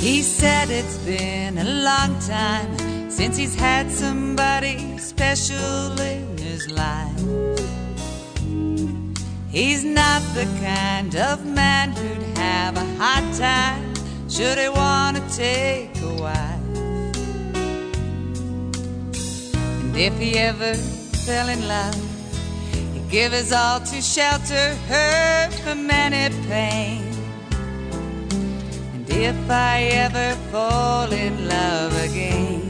He said it's been a long time since he's had somebody special in his life. He's not the kind of man who'd have a hard time should he want to take a wife. And if he ever fell in love, he'd give his all to shelter her from any pain. And if I ever fall in love again,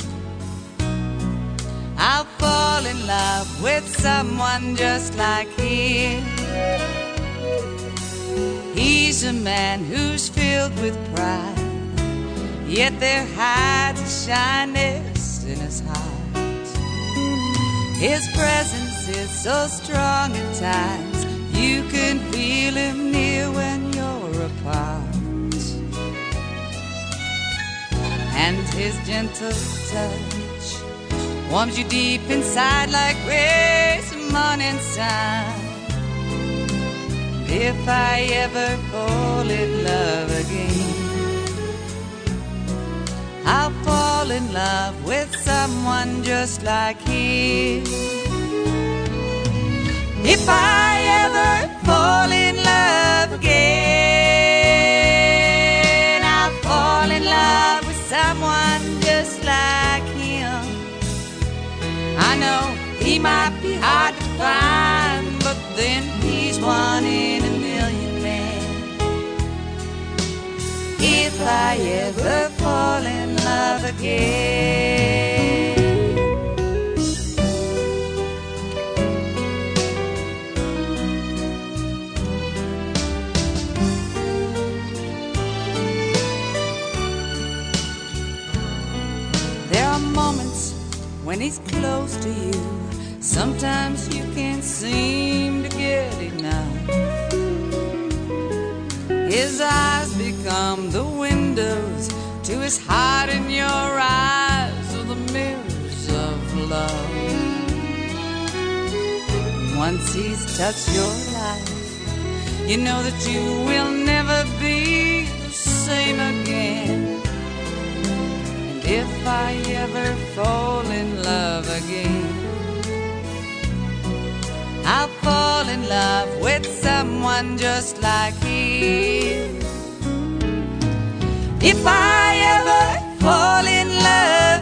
I'll fall in love with someone just like him. He's a man who's filled with pride, yet there hides a shyness in his heart. His presence is so strong at times, you can feel him near when you're apart. And his gentle touch warms you deep inside like rays of morning sun. If I ever fall in love again, I'll fall in love with someone just like him. If I ever fall in love again, I'll fall in love with someone just like him. I know he might be hard to find, but then he's one in a million men. If I ever fall in love again. There are moments when he's close to you, sometimes you can't seem to get enough. His eyes become the windows to his heart, and your eyes are the mirrors of love. Once he's touched your life, you know that you will never be the same again. If I ever fall in love again, I'll fall in love with someone just like him. If I ever fall in love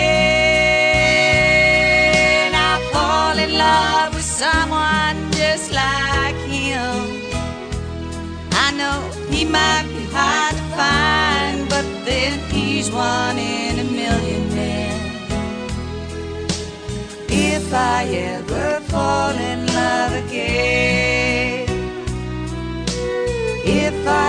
again, I'll fall in love with someone just like him. I know he might be hard to find, but then he's one in a million men. If I ever fall in love again, if